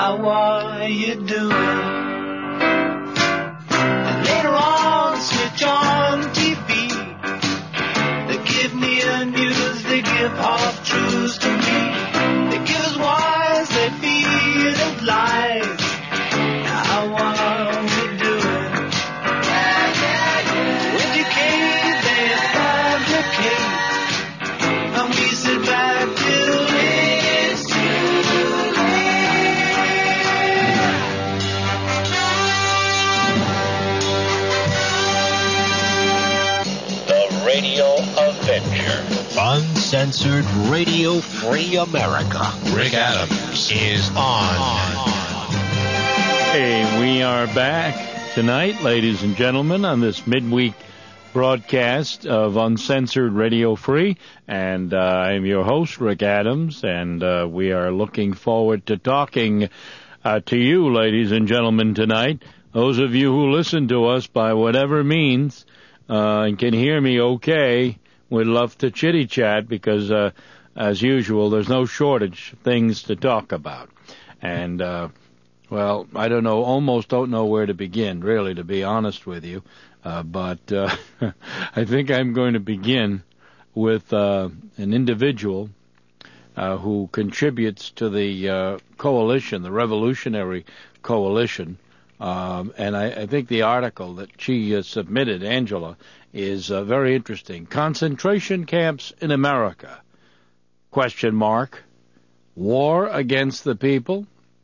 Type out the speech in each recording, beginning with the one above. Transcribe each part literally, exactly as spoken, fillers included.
how are you doing? And later on, switch on T V. They give me the news, they give half truths to me. They give us whys, they feed us lies. How are we doing? Yeah, yeah, yeah. Educate, they fabricate. And we sit back till it's too late. The Radio Avenger. Uncensored, radio-free America. Rick Adams is on. Hey, we are back tonight, ladies and gentlemen, on this midweek broadcast of Uncensored Radio Free, and uh, I'm your host, Rick Adams, and uh, we are looking forward to talking uh, to you, ladies and gentlemen, tonight. Those of you who listen to us by whatever means uh, and can hear me okay, would love to chitty-chat because, uh, as usual, there's no shortage of things to talk about. And, uh, well, I don't know, almost don't know where to begin, really, to be honest with you. Uh, but uh, I think I'm going to begin with uh, an individual uh, who contributes to the uh, coalition, the Revolutionary Coalition. Um, and I, I think the article that she uh, submitted, Angela, is uh, very interesting. Concentration camps in America, question mark, war against the people.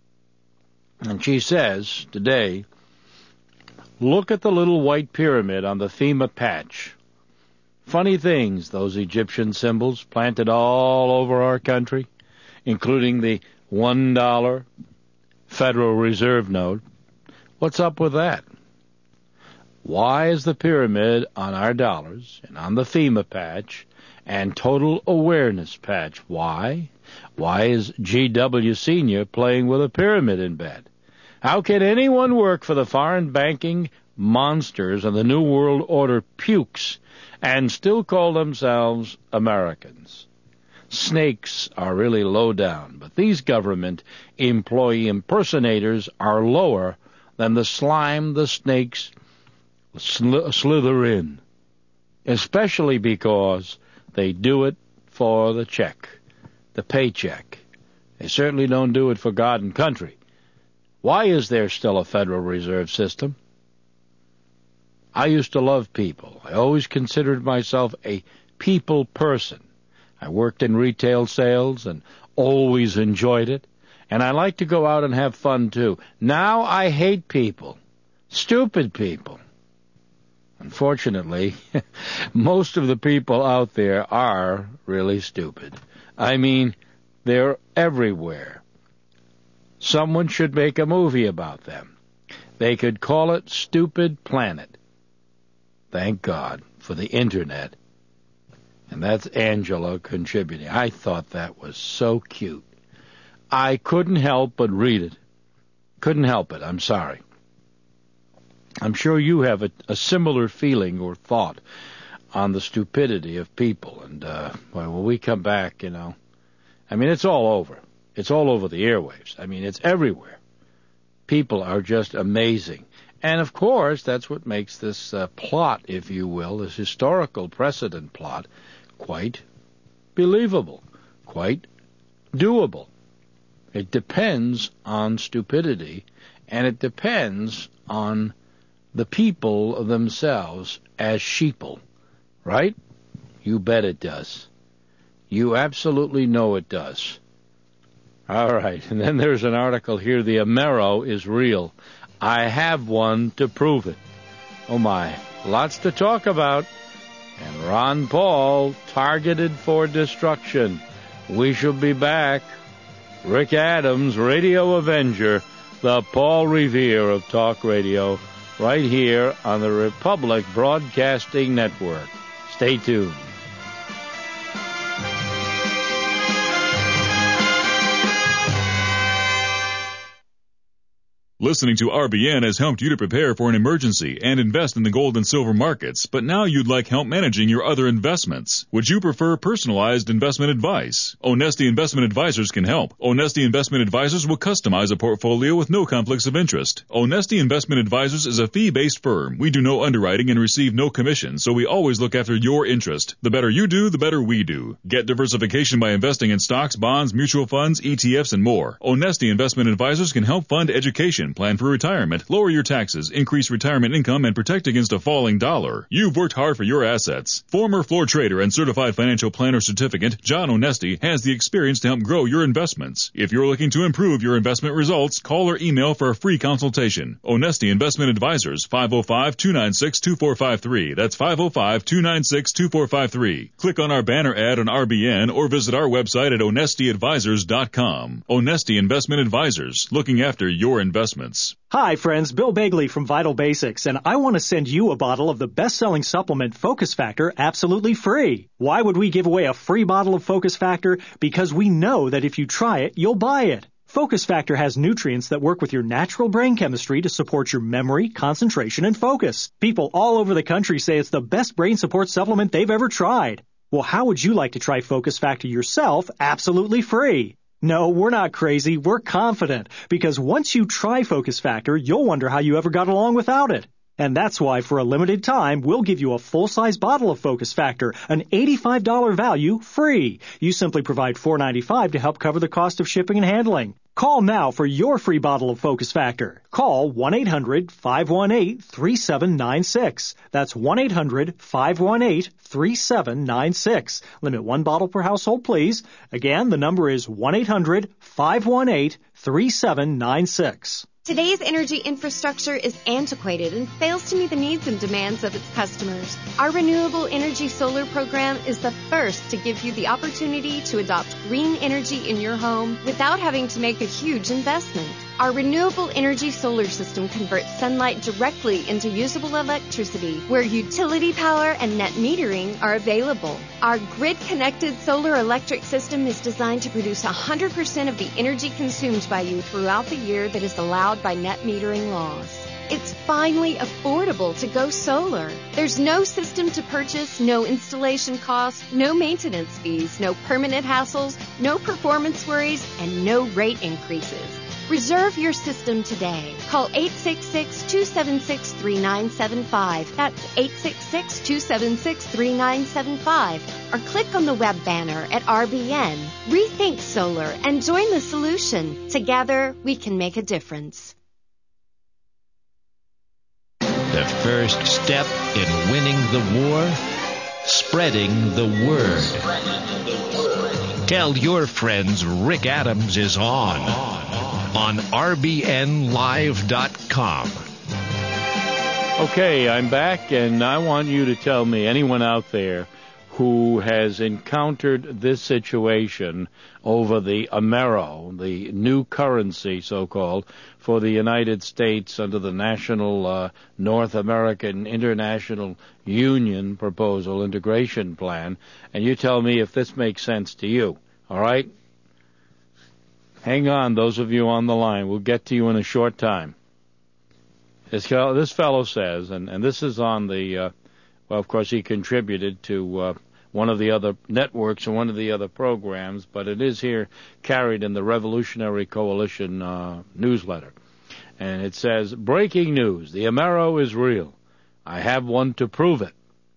And she says today, look at the little white pyramid on the FEMA patch. Funny things, those Egyptian symbols planted all over our country, including the one dollar Federal Reserve note. What's up with that? Why is the pyramid on our dollars and on the FEMA patch and total awareness patch? Why? Why is G W Senior playing with a pyramid in bed? How can anyone work for the foreign banking monsters and the New World Order pukes and still call themselves Americans? Snakes are really low down, but these government employee impersonators are lower than the slime the snakes sl- slither in, especially because they do it for the check, the paycheck. They certainly don't do it for God and country. Why is there still a Federal Reserve System? I used to love people. I always considered myself a people person. I worked in retail sales and always enjoyed it. And I like to go out and have fun, too. Now I hate people. Stupid people. Unfortunately, most of the people out there are really stupid. I mean, they're everywhere. Someone should make a movie about them. They could call it Stupid Planet. Thank God for the Internet. And that's Angela contributing. I thought that was so cute. I couldn't help but read it. Couldn't help it. I'm sorry. I'm sure you have a, a similar feeling or thought on the stupidity of people. And uh, well, when we come back, you know, I mean, it's all over. It's all over the airwaves. I mean, it's everywhere. People are just amazing. And, of course, that's what makes this uh, plot, if you will, this historical precedent plot, quite believable, quite doable. It depends on stupidity, and it depends on the people themselves as sheeple, right? You bet it does. You absolutely know it does. All right, and then there's an article here, the Amero is real. I have one to prove it. Oh, my. Lots to talk about. And Ron Paul targeted for destruction. We shall be back. Rick Adams, Radio Avenger, the Paul Revere of Talk Radio, right here on the Republic Broadcasting Network. Stay tuned. Listening to R B N has helped you to prepare for an emergency and invest in the gold and silver markets, but now you'd like help managing your other investments. Would you prefer personalized investment advice? Onesti Investment Advisors can help. Onesti Investment Advisors will customize a portfolio with no conflicts of interest. Onesti Investment Advisors is a fee-based firm. We do no underwriting and receive no commission, so we always look after your interest. The better you do, the better we do. Get diversification by investing in stocks, bonds, mutual funds, E T Fs, and more. Onesti Investment Advisors can help fund education, plan for retirement, lower your taxes, increase retirement income, and protect against a falling dollar. You've worked hard for your assets. Former floor trader and certified financial planner certificate, John Onesti, has the experience to help grow your investments. If you're looking to improve your investment results, call or email for a free consultation. Onesti Investment Advisors, five oh five, two nine six, two four five three. That's five oh five, two nine six, two four five three. Click on our banner ad on R B N or visit our website at onesti advisors dot com. Onesti Investment Advisors, looking after your investments. Hi, friends. Bill Bagley from Vital Basics, and I want to send you a bottle of the best-selling supplement Focus Factor absolutely free. Why would we give away a free bottle of Focus Factor? Because we know that if you try it, you'll buy it. Focus Factor has nutrients that work with your natural brain chemistry to support your memory, concentration, and focus. People all over the country say it's the best brain support supplement they've ever tried. Well, how would you like to try Focus Factor yourself absolutely free? No, we're not crazy. We're confident. Because once you try Focus Factor, you'll wonder how you ever got along without it. And that's why, for a limited time, we'll give you a full-size bottle of Focus Factor, an eighty-five dollars value, free. You simply provide four dollars and ninety-five cents to help cover the cost of shipping and handling. Call now for your free bottle of Focus Factor. Call one eight hundred, five one eight, three seven nine six. That's one eight hundred, five one eight, three seven nine six. Limit one bottle per household, please. Again, the number is one eight hundred, five one eight, three seven nine six. Today's energy infrastructure is antiquated and fails to meet the needs and demands of its customers. Our Renewable Energy Solar program is the first to give you the opportunity to adopt green energy in your home without having to make a huge investment. Our renewable energy solar system converts sunlight directly into usable electricity, where utility power and net metering are available. Our grid-connected solar electric system is designed to produce one hundred percent of the energy consumed by you throughout the year that is allowed by net metering laws. It's finally affordable to go solar. There's no system to purchase, no installation costs, no maintenance fees, no permanent hassles, no performance worries, and no rate increases. Reserve your system today. Call eight six six, two seven six, three nine seven five. That's eight six six, two seven six, three nine seven five. Or click on the web banner at R B N. Rethink solar and join the solution. Together, we can make a difference. The first step in winning the war, spreading the word. Tell your friends Rick Adams is on. On R B N live dot com. Okay, I'm back, and I want you to tell me, anyone out there who has encountered this situation over the Amero, the new currency, so-called, for the United States under the National uh, North American International Union Proposal Integration Plan, and you tell me if this makes sense to you, all right? Hang on, those of you on the line. We'll get to you in a short time. This fellow, this fellow says, and, and this is on the, uh, well, of course, he contributed to uh, one of the other networks and one of the other programs, but it is here carried in the Revolutionary Coalition uh, newsletter. And it says, breaking news, the Amero is real. I have one to prove it.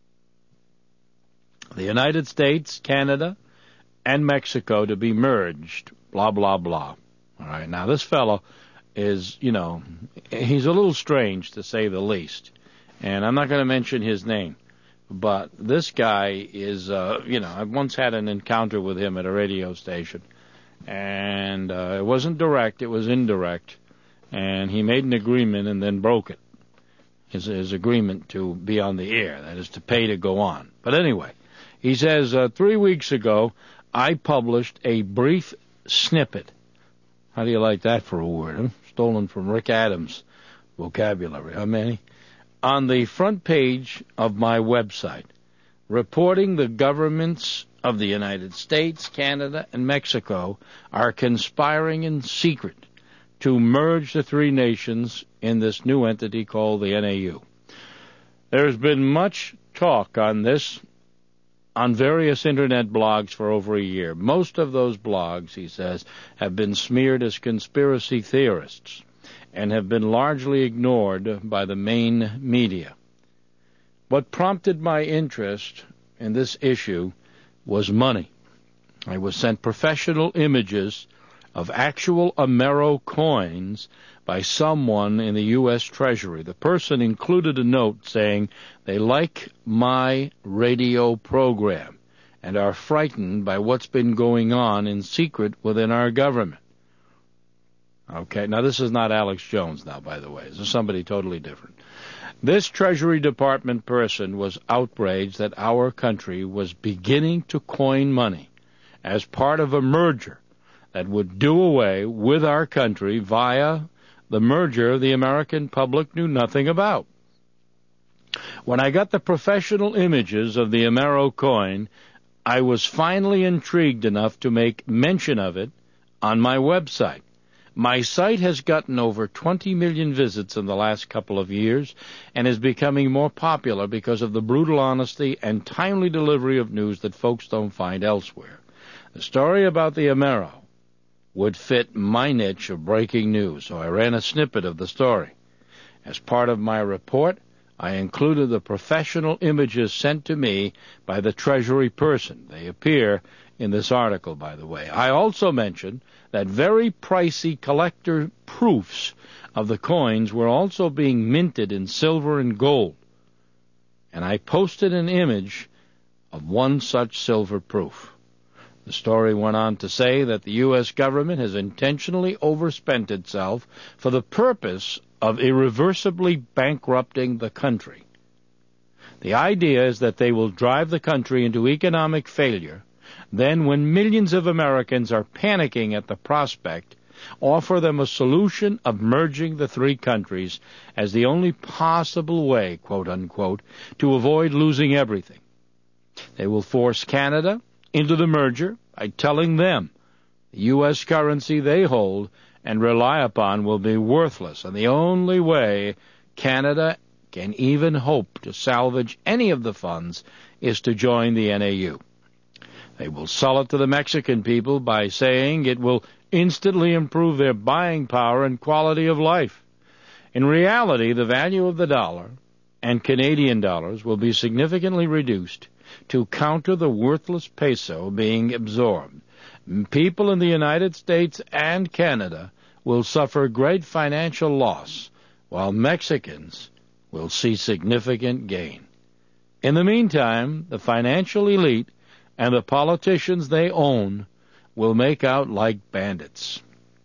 The United States, Canada, and Mexico to be merged. Blah, blah, blah. All right, now this fellow is, you know, he's a little strange, to say the least. And I'm not going to mention his name. But this guy is, uh, you know, I once had an encounter with him at a radio station. And uh, it wasn't direct, it was indirect. And he made an agreement and then broke it. His, his agreement to be on the air, that is to pay to go on. But anyway, he says, uh, three weeks ago, I published a brief snippet. How do you like that for a word? Huh? Stolen from Rick Adams' vocabulary, huh, Manny? On the front page of my website, reporting the governments of the United States, Canada, and Mexico are conspiring in secret to merge the three nations in this new entity called the N A U. There's been much talk on this on various internet blogs for over a year. Most of those blogs, he says, have been smeared as conspiracy theorists and have been largely ignored by the main media. What prompted my interest in this issue was money. I was sent professional images of actual Amero coins by someone in the U S Treasury. The person included a note saying they like my radio program and are frightened by what's been going on in secret within our government. Okay, now this is not Alex Jones now, by the way. This is somebody totally different. This Treasury Department person was outraged that our country was beginning to coin money as part of a merger that would do away with our country via the merger the American public knew nothing about. When I got the professional images of the Amero coin, I was finally intrigued enough to make mention of it on my website. My site has gotten over twenty million visits in the last couple of years and is becoming more popular because of the brutal honesty and timely delivery of news that folks don't find elsewhere. The story about the Amero would fit my niche of breaking news, so I ran a snippet of the story. As part of my report, I included the professional images sent to me by the Treasury person. They appear in this article, by the way. I also mentioned that very pricey collector proofs of the coins were also being minted in silver and gold. And I posted an image of one such silver proof. The story went on to say that the U S government has intentionally overspent itself for the purpose of irreversibly bankrupting the country. The idea is that they will drive the country into economic failure, then when millions of Americans are panicking at the prospect, offer them a solution of merging the three countries as the only possible way, quote unquote, to avoid losing everything. They will force Canada into the merger by telling them the U S currency they hold and rely upon will be worthless, and the only way Canada can even hope to salvage any of the funds is to join the N A U. They will sell it to the Mexican people by saying it will instantly improve their buying power and quality of life. In reality, the value of the dollar and Canadian dollars will be significantly reduced to counter the worthless peso being absorbed. People in the United States and Canada will suffer great financial loss, while Mexicans will see significant gain. In the meantime, the financial elite and the politicians they own will make out like bandits.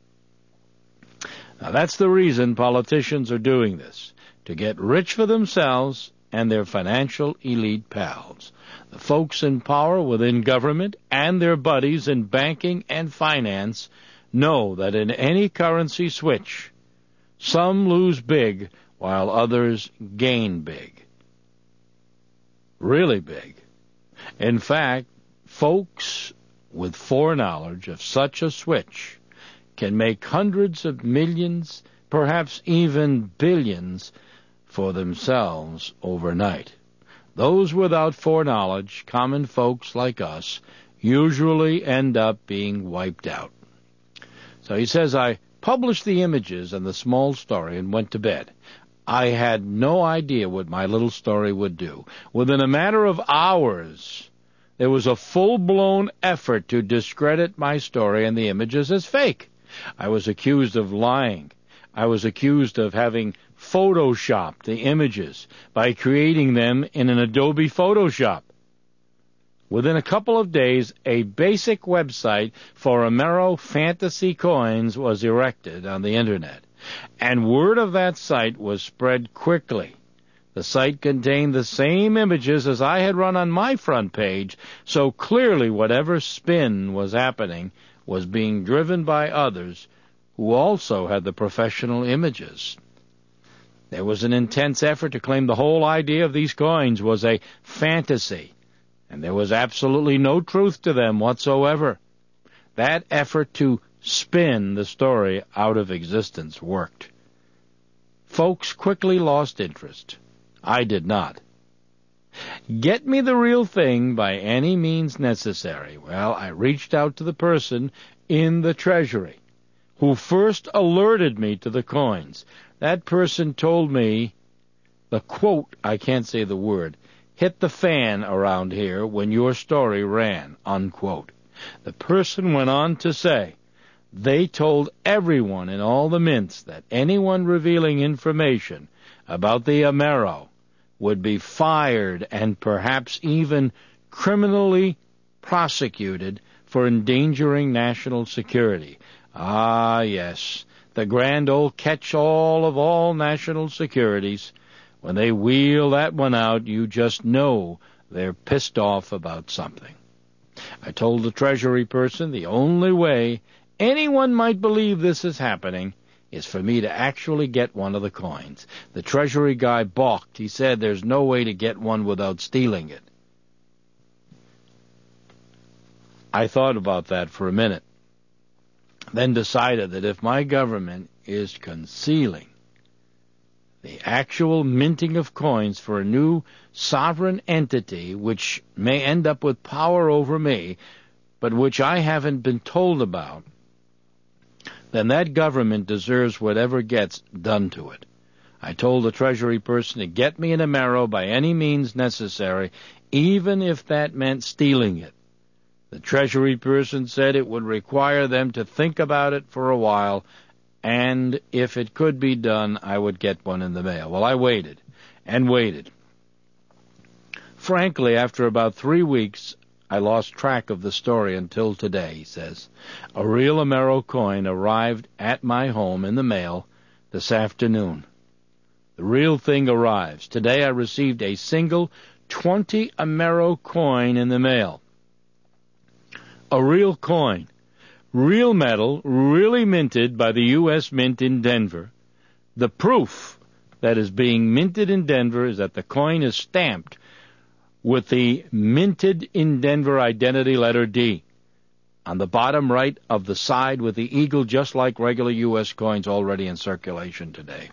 Now, that's the reason politicians are doing this, to get rich for themselves and their financial elite pals. The folks in power within government and their buddies in banking and finance know that in any currency switch, some lose big while others gain big. Really big. In fact, folks with foreknowledge of such a switch can make hundreds of millions, perhaps even billions, for themselves overnight. Those without foreknowledge, common folks like us, usually end up being wiped out. So he says, I published the images and the small story and went to bed. I had no idea what my little story would do. Within a matter of hours, there was a full-blown effort to discredit my story and the images as fake. I was accused of lying. I was accused of having photoshopped the images by creating them in an Adobe Photoshop. Within a couple of days, a basic website for Amero fantasy coins was erected on the Internet, and word of that site was spread quickly. The site contained the same images as I had run on my front page, so clearly whatever spin was happening was being driven by others who also had the professional images. There was an intense effort to claim the whole idea of these coins was a fantasy, and there was absolutely no truth to them whatsoever. That effort to spin the story out of existence worked. Folks quickly lost interest. I did not. Get me the real thing by any means necessary. Well, I reached out to the person in the Treasury who first alerted me to the coins. That person told me the quote, I can't say the word, hit the fan around here when your story ran, unquote. The person went on to say, they told everyone in all the mints that anyone revealing information about the Amero would be fired and perhaps even criminally prosecuted for endangering national security. Ah, yes, the grand old catch-all of all national securities. When they wheel that one out, you just know they're pissed off about something. I told the Treasury person the only way anyone might believe this is happening is for me to actually get one of the coins. The Treasury guy balked. He said there's no way to get one without stealing it. I thought about that for a minute, then decided that if my government is concealing the actual minting of coins for a new sovereign entity which may end up with power over me, but which I haven't been told about, then that government deserves whatever gets done to it. I told the Treasury person to get me an Amero by any means necessary, even if that meant stealing it. The Treasury person said it would require them to think about it for a while, and if it could be done, I would get one in the mail. Well, I waited and waited. Frankly, after about three weeks, I lost track of the story until today, he says. A real Amero coin arrived at my home in the mail this afternoon. The real thing arrives. Today I received a single twenty Amero coin in the mail. A real coin. Real metal, really minted by the U S Mint in Denver. The proof that is being minted in Denver is that the coin is stamped with the minted in Denver identity letter D on the bottom right of the side with the eagle, just like regular U S coins already in circulation today.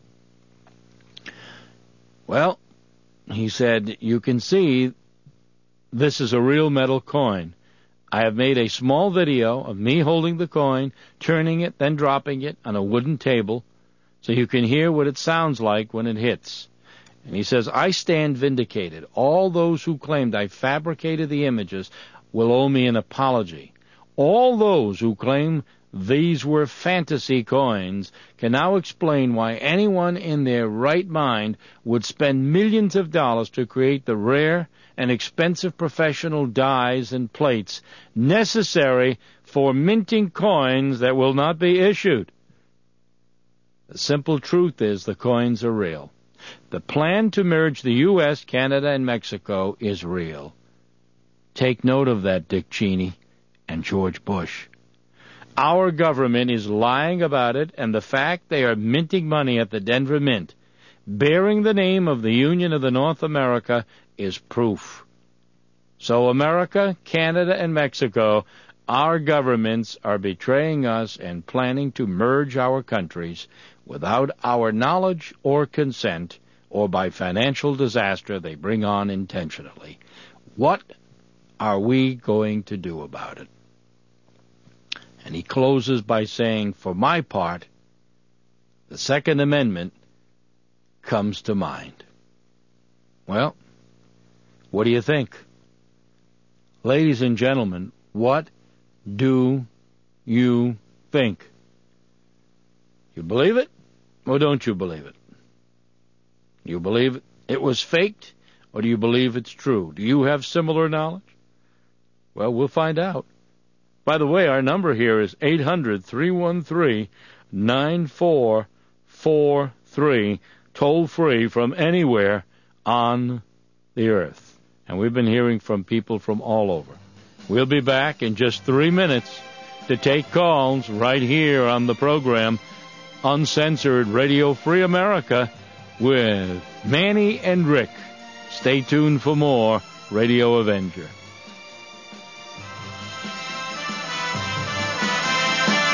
Well, he said, you can see this is a real metal coin. I have made a small video of me holding the coin, turning it, then dropping it on a wooden table, so you can hear what it sounds like when it hits. And he says, I stand vindicated. All those who claimed I fabricated the images will owe me an apology. All those who claim these were fantasy coins can now explain why anyone in their right mind would spend millions of dollars to create the rare and expensive professional dies and plates necessary for minting coins that will not be issued. The simple truth is the coins are real. The plan to merge the U S, Canada, and Mexico is real. Take note of that, Dick Cheney and George Bush. Our government is lying about it, and the fact they are minting money at the Denver Mint, bearing the name of the Union of the North America, is proof. So America, Canada, and Mexico, our governments are betraying us and planning to merge our countries without our knowledge or consent, or by financial disaster they bring on intentionally. What are we going to do about it? And he closes by saying, for my part, the Second Amendment comes to mind. Well, what do you think? Ladies and gentlemen, what do you think? You believe it, or don't you believe it? You believe it was faked, or do you believe it's true? Do you have similar knowledge? Well, we'll find out. By the way, our number here is eight hundred, three one three, nine four four three, toll free from anywhere on the earth. And we've been hearing from people from all over. We'll be back in just three minutes to take calls right here on the program, Uncensored Radio Free America, with Manny and Rick. Stay tuned for more Radio Avenger.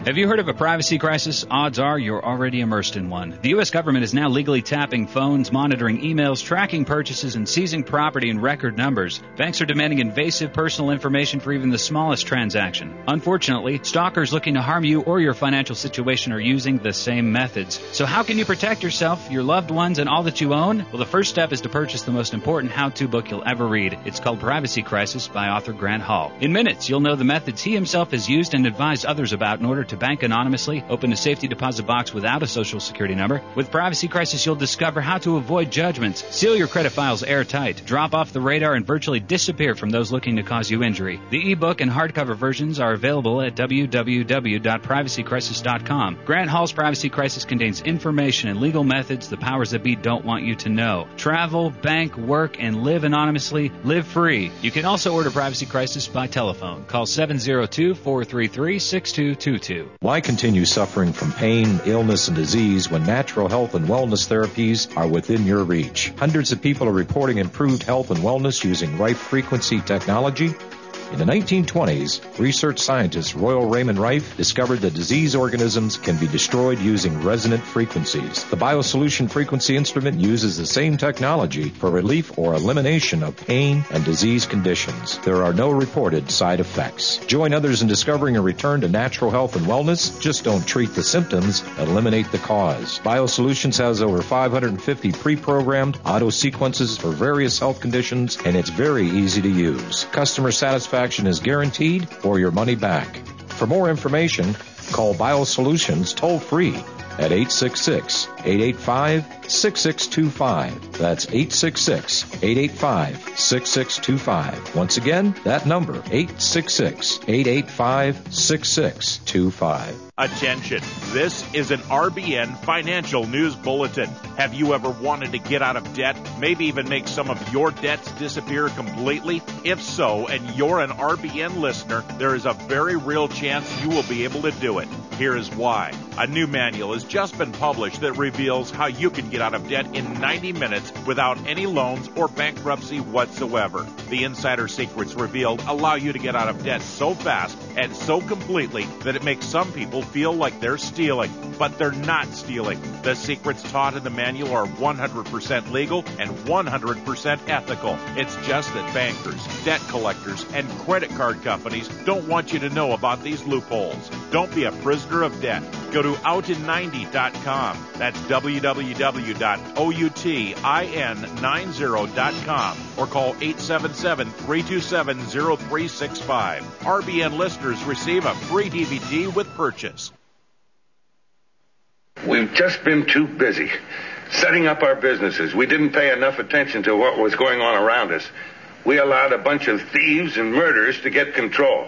Have you heard of a privacy crisis? Odds are you're already immersed in one. The U S government is now legally tapping phones, monitoring emails, tracking purchases, and seizing property in record numbers. Banks are demanding invasive personal information for even the smallest transaction. Unfortunately, stalkers looking to harm you or your financial situation are using the same methods. So how can you protect yourself, your loved ones, and all that you own? Well, the first step is to purchase the most important how-to book you'll ever read. It's called Privacy Crisis by author Grant Hall. In minutes, you'll know the methods he himself has used and advised others about in order to bank anonymously, open a safety deposit box without a social security number. With Privacy Crisis, you'll discover how to avoid judgments, seal your credit files airtight, drop off the radar, and virtually disappear from those looking to cause you injury. The ebook and hardcover versions are available at w w w dot privacy crisis dot com. Grant Hall's Privacy Crisis contains information and legal methods the powers that be don't want you to know. Travel, bank, work, and live anonymously. Live free. You can also order Privacy Crisis by telephone. Call seven zero two, four three three, six two two two. Why continue suffering from pain, illness, and disease when natural health and wellness therapies are within your reach? Hundreds of people are reporting improved health and wellness using Rife Frequency technology. In the nineteen twenties, research scientist Royal Raymond Rife discovered that disease organisms can be destroyed using resonant frequencies. The BioSolution frequency instrument uses the same technology for relief or elimination of pain and disease conditions. There are no reported side effects. Join others in discovering a return to natural health and wellness. Just don't treat the symptoms, eliminate the cause. BioSolutions has over five hundred fifty pre-programmed auto sequences for various health conditions, and it's very easy to use. Customer satisfaction is guaranteed or your money back. For more information, call BioSolutions toll-free at eight six six, eight eight five, six six two five. That's eight six six, eight eight five, six six two five. Once again, that number, eight six six, eight eight five, six six two five. Attention, this is an R B N Financial News Bulletin. Have you ever wanted to get out of debt, maybe even make some of your debts disappear completely? If so, and you're an R B N listener, there is a very real chance you will be able to do it. Here is why. A new manual has just been published that reveals how you can get out of debt in ninety minutes without any loans or bankruptcy whatsoever. The insider secrets revealed allow you to get out of debt so fast and so completely that it makes some people feel like they're stealing, but they're not stealing. The secrets taught in the manual are one hundred percent legal and one hundred percent ethical. It's just that bankers, debt collectors, and credit card companies don't want you to know about these loopholes. Don't be a prisoner of debt. Go to out in ninety dot com. That's w w w dot outin ninety dot com or call eight seven seven, three two seven, zero three six five. R B N listeners receive a free D V D with purchase. We've just been too busy setting up our businesses. We didn't pay enough attention to what was going on around us. We allowed a bunch of thieves and murderers to get control.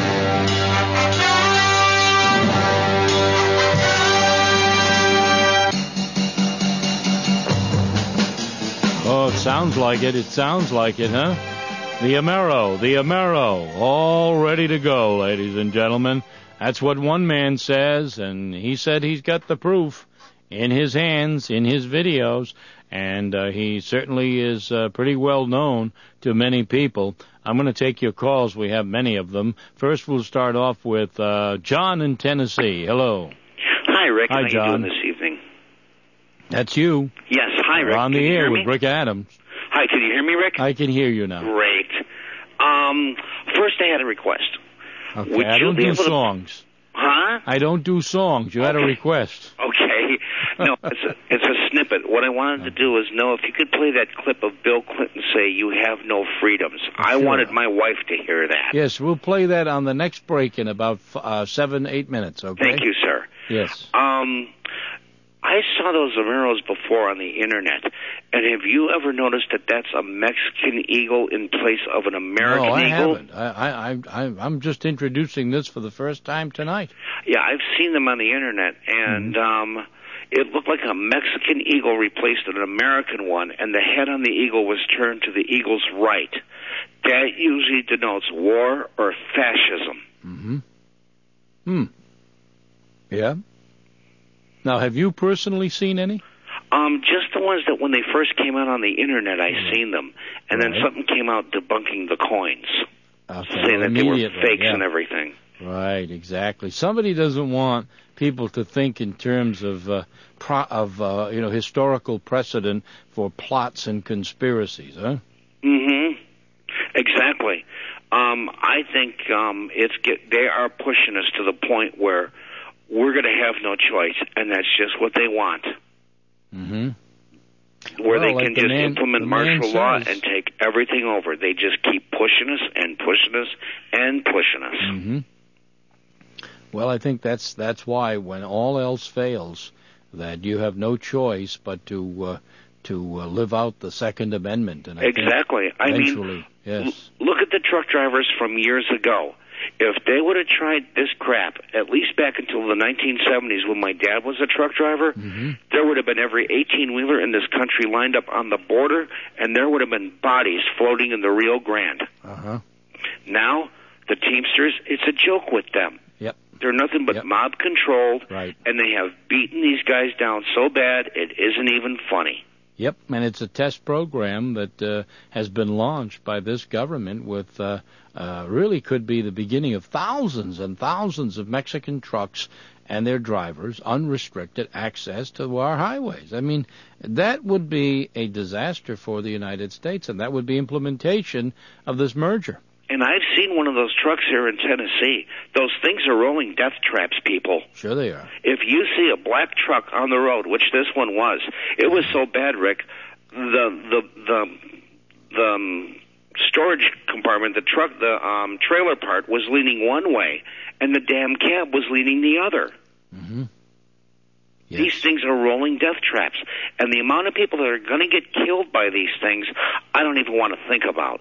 Oh, it sounds like it. It sounds like it, huh? The Amero, the Amero, all ready to go, ladies and gentlemen. That's what one man says, and he said he's got the proof in his hands, in his videos, and uh, he certainly is uh, pretty well known to many people. I'm going to take your calls. We have many of them. First, we'll start off with uh, John in Tennessee. Hello. Hi, Rick. Hi, How John. you doing this evening? That's you. Yes. Hi, Rick. We're on the can you air hear with me? Rick Adams. Hi, can you hear me, Rick? I can hear you now. Great. Um, first, I had a request. Okay, Would I you don't be do able to- songs. Huh? I don't do songs. You had a Okay. request. Okay. No, it's a, it's a snippet. What I wanted to do is know if you could play that clip of Bill Clinton say, "You have no freedoms." I Sure. wanted my wife to hear that. Yes, we'll play that on the next break in about uh, seven, eight minutes, okay? Thank you, sir. Yes. Um, I saw those Ameros before on the internet, and have you ever noticed that that's a Mexican eagle in place of an American no, I eagle? haven't. I, I, I, I'm just introducing this for the first time tonight. Yeah, I've seen them on the internet, and Mm-hmm. um, it looked like a Mexican eagle replaced an American one, and the head on the eagle was turned to the eagle's right. That usually denotes war or fascism. Mm-hmm. Hmm. Yeah. Now, have you personally seen any? Um, just the ones that when they first came out on the internet, I Mm-hmm. seen them, and then Right. something came out debunking the coins, Okay, saying that they were immediately, fakes yeah. and everything. Right, exactly. Somebody doesn't want people to think in terms of uh, pro- of uh, you know historical precedent for plots and conspiracies, huh? Mm-hmm. Exactly. Um, I think um, it's get, they are pushing us to the point where we're going to have no choice, and that's just what they want. Mm-hmm. Where well, they like can the just man, implement the martial law says. and take everything over. They just keep pushing us and pushing us and pushing us. Mm-hmm. Well, I think that's that's why when all else fails, that you have no choice but to uh, to uh, live out the Second Amendment. And I exactly. Think I eventually, mean, yes. l- look at the truck drivers from years ago. If they would have tried this crap, at least back until the nineteen seventies when my dad was a truck driver, mm-hmm. there would have been every eighteen-wheeler in this country lined up on the border, and there would have been bodies floating in the Rio Grande. Uh-huh. Now, the Teamsters, it's a joke with them. Yep. They're nothing but yep. mob-controlled, right. and they have beaten these guys down so bad it isn't even funny. Yep, and it's a test program that uh, has been launched by this government with uh, uh, really could be the beginning of thousands and thousands of Mexican trucks and their drivers unrestricted access to our highways. I mean, that would be a disaster for the United States, and that would be implementation of this merger. And I've seen one of those trucks here in Tennessee. Those things are rolling death traps, people. Sure they are. If you see a black truck on the road, which this one was, it was so bad, Rick, the the the the um, storage compartment, the truck, the um, trailer part was leaning one way, and the damn cab was leaning the other. Mm-hmm. Yes. These things are rolling death traps. And the amount of people that are going to get killed by these things, I don't even want to think about.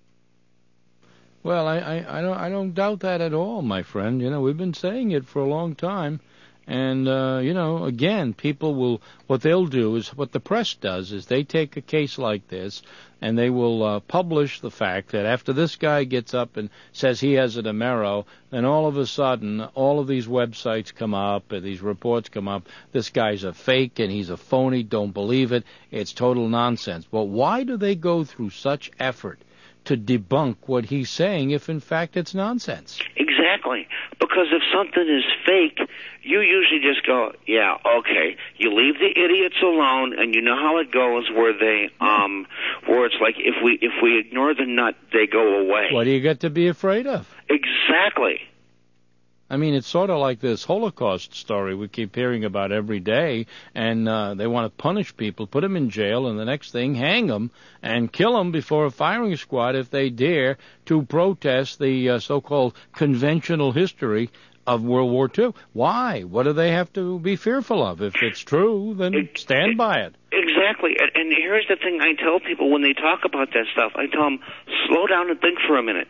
Well, I, I, I don't I don't doubt that at all, my friend. You know, we've been saying it for a long time, and uh, you know, again, people will what they'll do is what the press does is they take a case like this and they will uh, publish the fact that after this guy gets up and says he has an Amero, then all of a sudden all of these websites come up and these reports come up. This guy's a fake and he's a phony. Don't believe it. It's total nonsense. But why do they go through such effort to debunk what he's saying if in fact it's nonsense? Exactly. Because if something is fake, you usually just go, yeah, okay. You leave the idiots alone, and you know how it goes where they, um, where it's like if we, if we ignore the nut, they go away. What do you got to be afraid of? Exactly. I mean, it's sort of like this Holocaust story we keep hearing about every day, and uh, they want to punish people, put them in jail, and the next thing, hang them and kill them before a firing squad if they dare to protest the uh, so-called conventional history of World War Two. Why? What do they have to be fearful of? If it's true, then it, stand it, by it. Exactly. And, and here's the thing I tell people when they talk about that stuff. I tell them, slow down and think for a minute.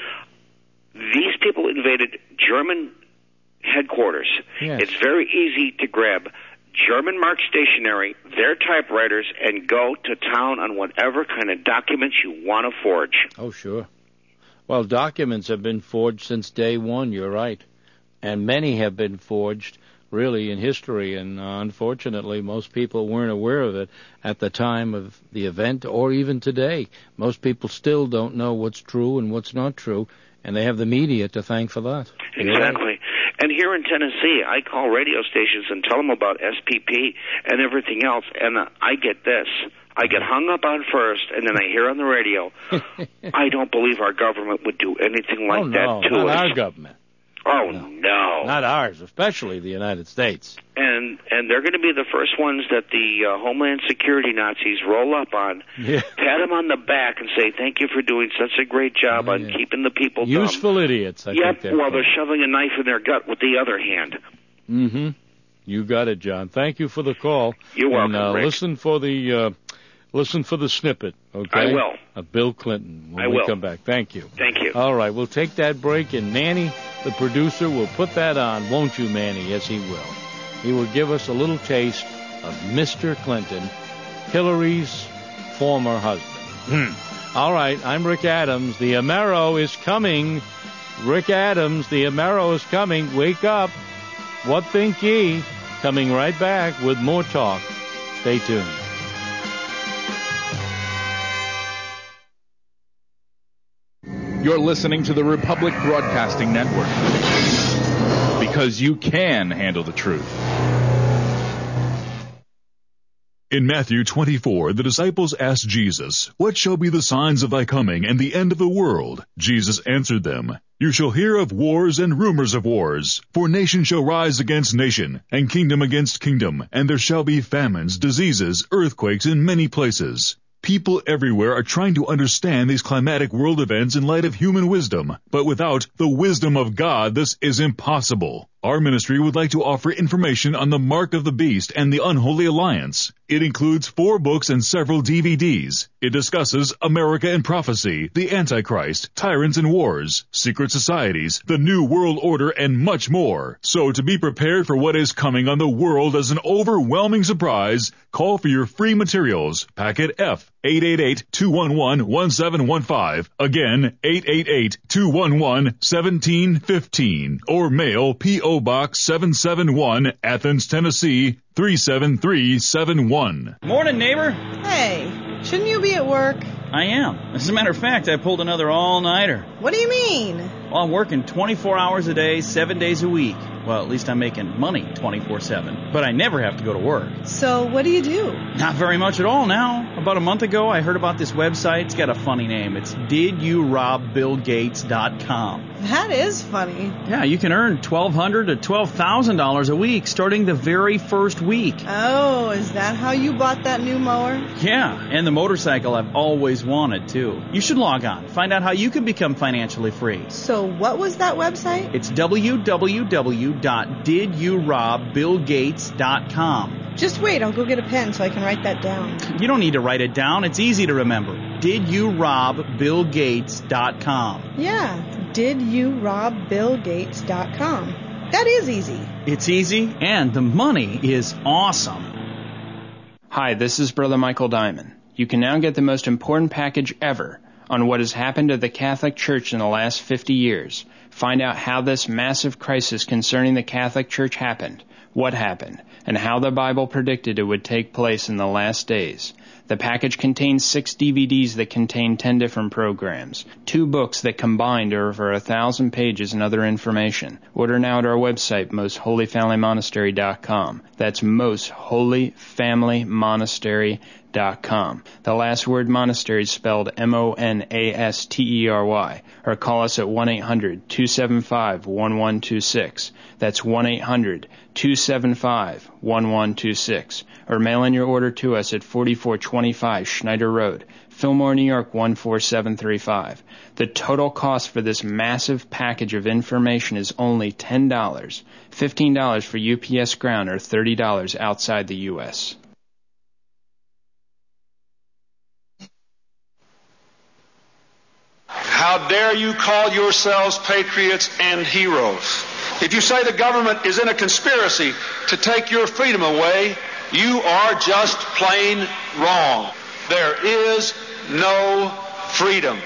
These people invaded German headquarters. Yes. It's very easy to grab German mark stationery, their typewriters, and go to town on whatever kind of documents you want to forge. Oh, sure. Well, documents have been forged since day one, you're right. And many have been forged, really, in history. And uh, unfortunately, most people weren't aware of it at the time of the event or even today. Most people still don't know what's true and what's not true. And they have the media to thank for that. Exactly. And here in Tennessee, I call radio stations and tell them about S P P and everything else, and uh, I get this. I get hung up on first, and then I hear on the radio, I don't believe our government would do anything like oh, no, that to not us. our government. Oh, no. no. Not ours, especially the United States. And and they're going to be the first ones that the uh, Homeland Security Nazis roll up on, yeah. pat them on the back and say, thank you for doing such a great job oh, on yeah. keeping the people dumb. Useful idiots, I yep, think they're while called. they're shoving a knife in their gut with the other hand. Mm-hmm. You got it, John. Thank you for the call. You're welcome, and, uh, Rick. Listen for the... Uh, Listen for the snippet, okay? I will. Of Bill Clinton when I we will. come back. Thank you. Thank you. All right, we'll take that break, and Manny, the producer, will put that on, won't you, Manny? Yes, he will. He will give us a little taste of Mister Clinton, Hillary's former husband. All right, I'm Rick Adams. The Amero is coming. Rick Adams, the Amero is coming. Wake up. What think ye? Coming right back with more talk. Stay tuned. You're listening to the Republic Broadcasting Network. Because you can handle the truth. In Matthew twenty-four, the disciples asked Jesus, "What shall be the signs of thy coming and the end of the world?" Jesus answered them, "You shall hear of wars and rumors of wars. For nation shall rise against nation, and kingdom against kingdom, and there shall be famines, diseases, earthquakes in many places." People everywhere are trying to understand these climatic world events in light of human wisdom, but without the wisdom of God, this is impossible. Our ministry would like to offer information on the Mark of the Beast and the Unholy Alliance. It includes four books and several D V Ds. It discusses America and prophecy, the Antichrist, tyrants and wars, secret societies, the New World Order, and much more. So to be prepared for what is coming on the world as an overwhelming surprise, call for your free materials. Packet F, eight eight eight, two one one, one seven one five. Again, eight eight eight, two one one, one seven one five. Or mail P O Box seven seven one, Athens, Tennessee, three seven three seven one. Morning, neighbor. Hey, shouldn't you be at work? I am. As a matter of fact, I pulled another all-nighter. What do you mean? Well, I'm working twenty-four hours a day, seven days a week. Well, at least I'm making money twenty-four seven. But I never have to go to work. So what do you do? Not very much at all now. About a month ago, I heard about this website. It's got a funny name. It's did you rob bill gates dot com. That is funny. Yeah, you can earn twelve hundred dollars to twelve thousand dollars a week starting the very first week. Oh, is that how you bought that new mower? Yeah, and the motorcycle I've always wanted, too. You should log on. Find out how you can become financially free. So what was that website? It's w w w dot did you rob bill gates dot com. Just wait, I'll go get a pen so I can write that down. You don't need to write it down. It's easy to remember. did you rob bill gates dot com. Yeah, did you rob bill gates dot com. That is easy. It's easy, and the money is awesome. Hi, this is Brother Michael Diamond. You can now get the most important package ever on what has happened to the Catholic Church in the last fifty years. Find out how this massive crisis concerning the Catholic Church happened, what happened, and how the Bible predicted it would take place in the last days. The package contains six D V Ds that contain ten different programs, two books that combined are over a thousand pages and other information. Order now at our website, most holy family monastery dot com. That's most holy family monastery dot com. The last word monastery is spelled M O N A S T E R Y. Or call us at one eight hundred, two seven five, one one two six. That's one eight hundred, two seven five, one one two six. Or mail in your order to us at forty-four twenty-five Schneider Road, Fillmore, New York one four seven three five. The total cost for this massive package of information is only ten dollars, fifteen dollars for U P S ground, or thirty dollars outside the U S How dare you call yourselves patriots and heroes? If you say the government is in a conspiracy to take your freedom away, you are just plain wrong. There is no freedom.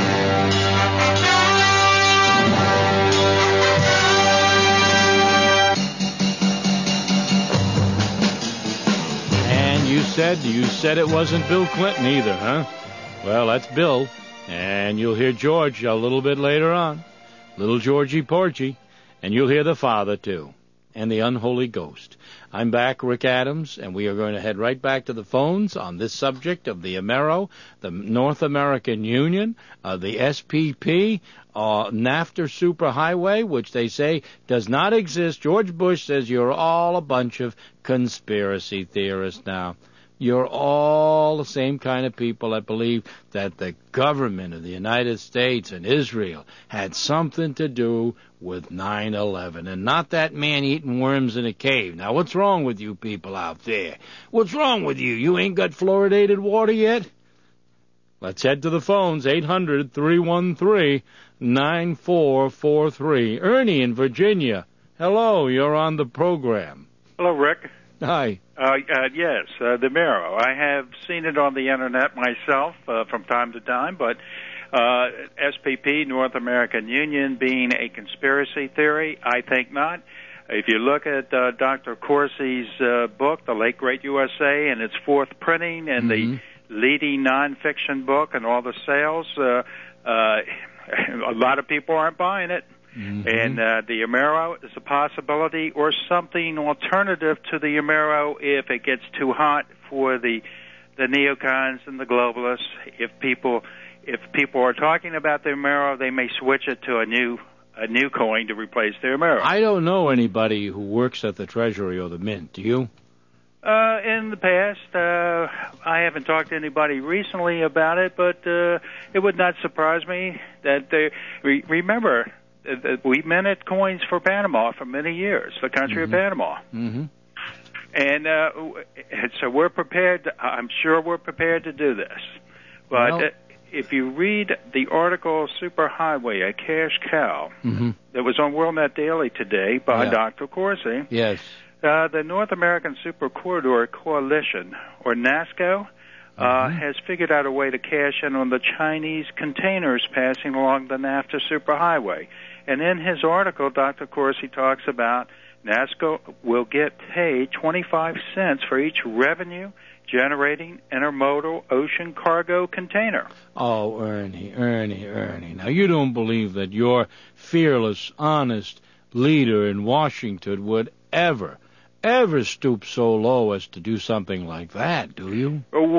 And you said, you said it wasn't Bill Clinton either, huh? Well, that's Bill. And you'll hear George a little bit later on. Little Georgie Porgy. And you'll hear the Father, too. And the Unholy Ghost. I'm back, Rick Adams, and we are going to head right back to the phones on this subject of the Amero, the North American Union, uh, the S P P, uh, NAFTA Superhighway, which they say does not exist. George Bush says you're all a bunch of conspiracy theorists now. You're all the same kind of people that believe that the government of the United States and Israel had something to do with nine eleven, and not that man eating worms in a cave. Now, what's wrong with you people out there? What's wrong with you? You ain't got fluoridated water yet? Let's head to the phones, eight hundred, three one three, nine four four three. Ernie in Virginia. Hello, you're on the program. Hello, Rick. Hi. Uh, uh, yes, uh, the Marrow. I have seen it on the Internet myself uh, from time to time, but uh, S P P, North American Union, being a conspiracy theory, I think not. If you look at uh, Doctor Corsi's uh, book, The Late Great U S A, and its fourth printing, and mm-hmm. the leading nonfiction book and all the sales, uh, uh, a lot of people aren't buying it. Mm-hmm. And uh, the Amero is a possibility, or something alternative to the Amero if it gets too hot for the the neocons and the globalists. If people if people are talking about the Amero, they may switch it to a new a new coin to replace the Amero. I don't know anybody who works at the Treasury or the Mint. Do you? Uh, in the past, uh, I haven't talked to anybody recently about it, but uh, it would not surprise me that they re- remember. We minted coins for Panama for many years, the country mm-hmm. of Panama. Mm-hmm. And, uh, and so we're prepared, to, I'm sure we're prepared to do this. But well, uh, if you read the article Superhighway, a cash cow, mm-hmm. that was on WorldNet Daily today by yeah. Doctor Corsi, yes. uh, the North American Super Corridor Coalition, or NASCO, Uh, mm-hmm. has figured out a way to cash in on the Chinese containers passing along the NAFTA superhighway. And in his article, Doctor Corsi talks about NASCO will get paid twenty-five cents for each revenue-generating intermodal ocean cargo container. Oh, Ernie, Ernie, Ernie. Now, you don't believe that your fearless, honest leader in Washington would ever, ever stoop so low as to do something like that, do you? Oh,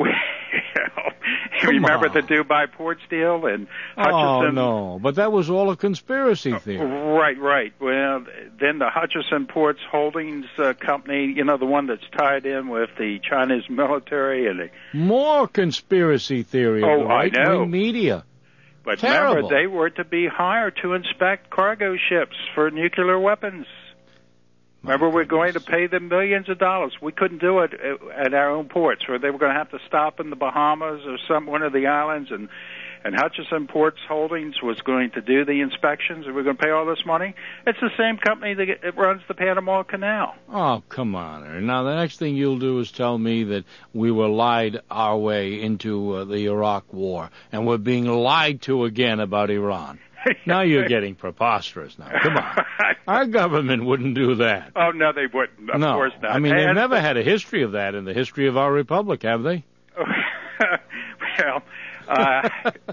remember on. the Dubai Ports deal and Hutchison? Oh, no, but that was all a conspiracy theory. Right, right. Well, then the Hutchison Ports Holdings uh, company, you know, the one that's tied in with the Chinese military and the... More conspiracy theory of Oh, the I know. right-wing media. But Terrible. remember, they were to be hired to inspect cargo ships for nuclear weapons. Remember, we're going to pay them millions of dollars. We couldn't do it at our own ports, or they were going to have to stop in the Bahamas or some one of the islands, and and Hutchison Ports Holdings was going to do the inspections, and we're going to pay all this money. It's the same company that it runs the Panama Canal. Oh, come on, Aaron. Now, the next thing you'll do is tell me that we were lied our way into uh, the Iraq War, and we're being lied to again about Iran. Now you're getting preposterous now. Come on. Our government wouldn't do that. Oh, no, they wouldn't. Of no. course not. I mean, they've and, never had a history of that in the history of our republic, have they? well, uh,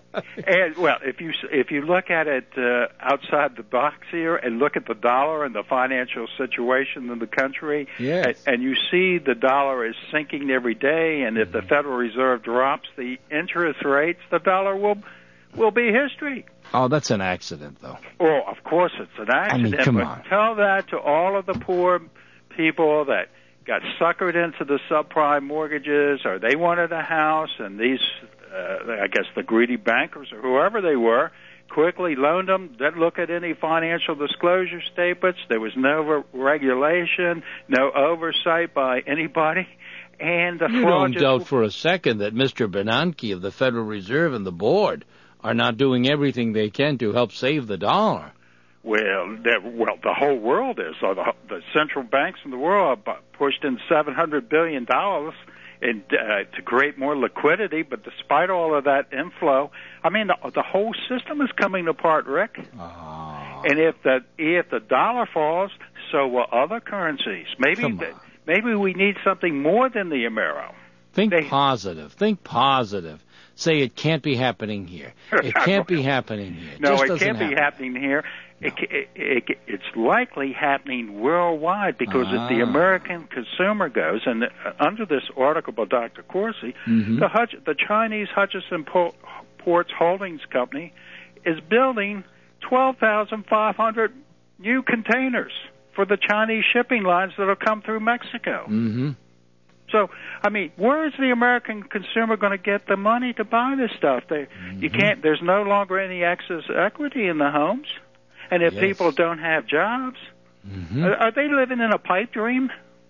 and, well, if you if you look at it uh, outside the box here and look at the dollar and the financial situation in the country, yes. and, and you see the dollar is sinking every day, and if mm-hmm. the Federal Reserve drops the interest rates, the dollar will will be history. Oh, that's an accident, though. Oh, of course it's an accident. I mean, come but on. Tell that to all of the poor people that got suckered into the subprime mortgages, or they wanted a house, and these, uh, I guess the greedy bankers or whoever they were, quickly loaned them, didn't look at any financial disclosure statements. There was no re- regulation, no oversight by anybody. And the you fraud don't just... doubt for a second that Mister Bernanke of the Federal Reserve and the board are not doing everything they can to help save the dollar. Well, well, the whole world is. So the, the central banks in the world have pushed in seven hundred billion dollars in, uh, to create more liquidity. But despite all of that inflow, I mean, the, the whole system is coming apart, Rick. Oh. And if the if the dollar falls, so will other currencies. Maybe the, maybe we need something more than the Amero. Think they, positive. Think positive. Say it can't be happening here. It can't be happening here. It no, just it doesn't can't happen. be happening here. No. It, it, it, it's likely happening worldwide because ah. if the American consumer goes, and uh, under this article by Doctor Corsi, mm-hmm. the, Hutch, the Chinese Hutchison po- Ports Holdings Company is building twelve thousand five hundred new containers for the Chinese shipping lines that will come through Mexico. Mm-hmm. So, I mean, where is the American consumer going to get the money to buy this stuff? They, mm-hmm. you can't. There's no longer any excess equity in the homes, and if yes. people don't have jobs, mm-hmm. are, are they living in a pipe dream?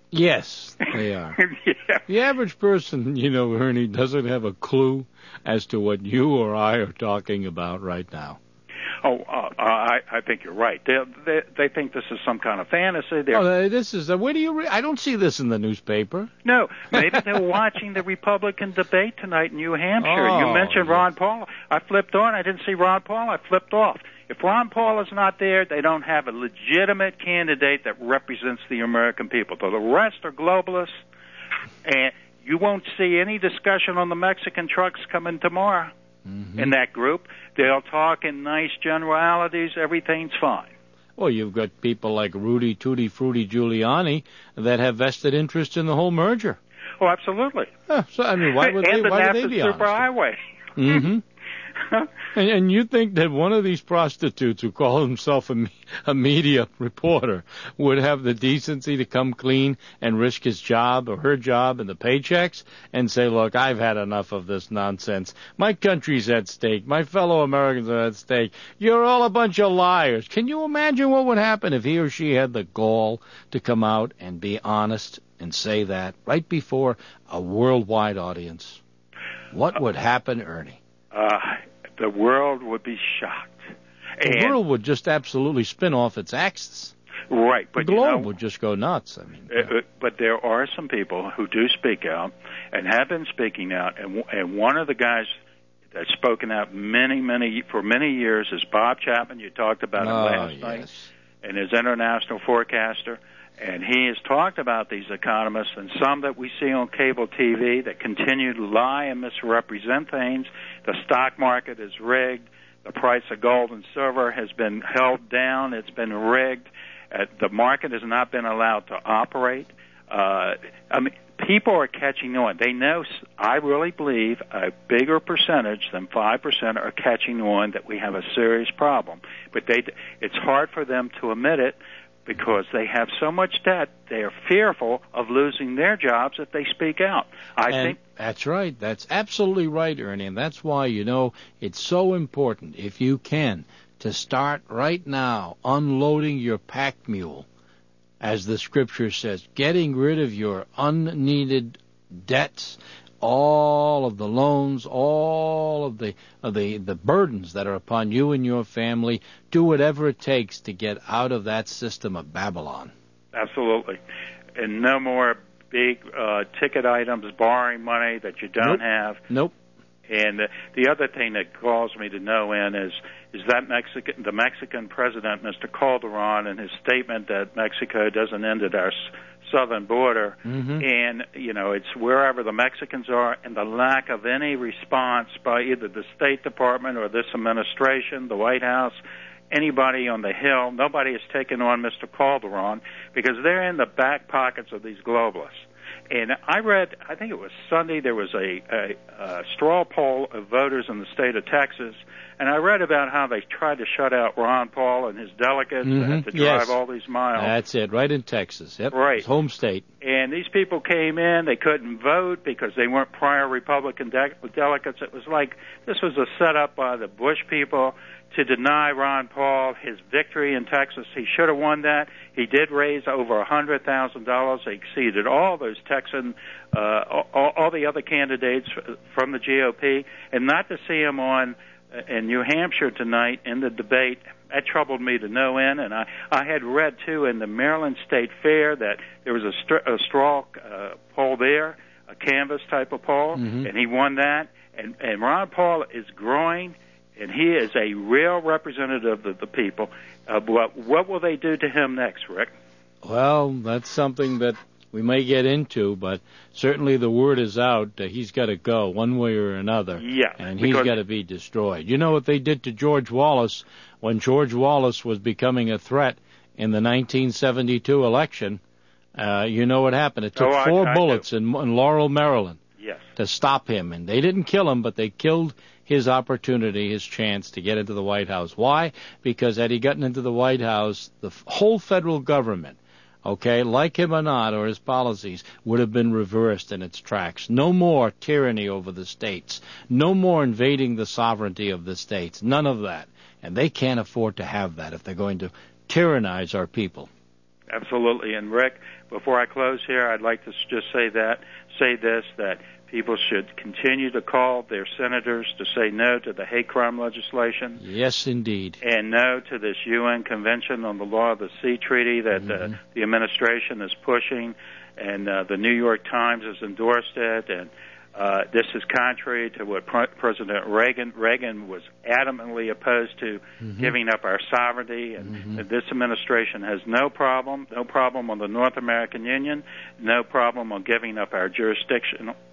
Yes, they are. yeah. The average person, you know, Ernie, doesn't have a clue as to what you or I are talking about right now. Oh, uh, I, I think you're right. They, they they think this is some kind of fantasy. They're, oh, this is. Uh, where do you? Re- I don't see this in the newspaper. No, maybe they're watching the Republican debate tonight in New Hampshire. Oh, you mentioned yeah. Ron Paul. I flipped on. I didn't see Ron Paul. I flipped off. If Ron Paul is not there, they don't have a legitimate candidate that represents the American people. So the rest are globalists, and you won't see any discussion on the Mexican trucks coming tomorrow. mm-hmm. in that group. They'll talk in nice generalities. Everything's fine. Well, you've got people like Rudy Tutti Frutti Giuliani that have vested interest in the whole merger. Oh, absolutely. Uh, so, I mean, why would and they, the why would they NAFTA be honest? Superhighway. Mm-hmm. and, and you think that one of these prostitutes who call himself a, a media reporter would have the decency to come clean and risk his job or her job and the paychecks and say, look, I've had enough of this nonsense. My country's at stake. My fellow Americans are at stake. You're all a bunch of liars. Can you imagine what would happen if he or she had the gall to come out and be honest and say that right before a worldwide audience? What would happen, Ernie? Uh, the world would be shocked. The and, world would just absolutely spin off its axis. Right, but the globe you know, would just go nuts. I mean, uh, but there are some people who do speak out and have been speaking out, and and one of the guys that's spoken out many, many for many years is Bob Chapman. You talked about him oh, last yes. night, and his international forecaster. And he has talked about these economists and some that we see on cable T V that continue to lie and misrepresent things. The stock market is rigged. The price of gold and silver has been held down. It's been rigged. Uh, the market has not been allowed to operate. Uh, I mean, people are catching on. They know, I really believe, a bigger percentage than five percent are catching on that we have a serious problem. But they, it's hard for them to admit it, because they have so much debt, they are fearful of losing their jobs if they speak out. I and think that's right. That's absolutely right, Ernie, and that's why, you know, it's so important, if you can, to start right now unloading your pack mule, as the Scripture says, getting rid of your unneeded debts, all of the loans, all of the of the the burdens that are upon you and your family. Do whatever it takes to get out of that system of Babylon. Absolutely. And no more big uh, ticket items, borrowing money that you don't nope. have. Nope. And uh, the other thing that calls me to no end is is that Mexican, the Mexican president, Mister Calderon, and his statement that Mexico doesn't end at our southern border, mm-hmm. and you know it's wherever the Mexicans are, and the lack of any response by either the State Department or this administration, the White House, anybody on the Hill. Nobody has taken on Mister Calderon because they're in the back pockets of these globalists. And I read, I think it was Sunday, there was a, a, a straw poll of voters in the state of Texas, and I read about how they tried to shut out Ron Paul and his delegates mm-hmm. and had to drive yes. all these miles. That's it, right in Texas. Yep. Right. His home state. And these people came in, they couldn't vote because they weren't prior Republican de- delegates. It was like this was a setup by the Bush people to deny Ron Paul his victory in Texas. He should have won that. He did raise over one hundred thousand dollars. He exceeded all those Texan, uh, all, all the other candidates from the G O P. And not to see him on in New Hampshire tonight in the debate, that troubled me to no end. And I, I had read, too, in the Maryland State Fair that there was a, str- a straw uh, poll there, a canvas type of poll, mm-hmm. and he won that. And, and Ron Paul is growing, and he is a real representative of the people. Uh, what, what will they do to him next, Rick? Well, that's something that we may get into, but certainly the word is out that he's got to go one way or another. Yeah, and he's got to be destroyed. You know what they did to George Wallace when George Wallace was becoming a threat in the nineteen seventy-two election? Uh, you know what happened? It took oh, four I, I bullets in, in Laurel, Maryland, yes. to stop him. And they didn't kill him, but they killed his opportunity, his chance to get into the White House. Why? Because had he gotten into the White House, the whole federal government, okay, like him or not, or his policies, would have been reversed in its tracks. No more tyranny over the states. No more invading the sovereignty of the states. None of that. And they can't afford to have that if they're going to tyrannize our people. Absolutely. And Rick, before I close here, I'd like to just say that, say this, that people should continue to call their senators to say no to the hate crime legislation. Yes, indeed. And no to this U N Convention on the Law of the Sea Treaty that mm-hmm. uh, the administration is pushing, and uh, the New York Times has endorsed it. And uh, this is contrary to what Pre- President Reagan Reagan was adamantly opposed to, mm-hmm. giving up our sovereignty. And mm-hmm. this administration has no problem, no problem on the North American Union, no problem on giving up our jurisdiction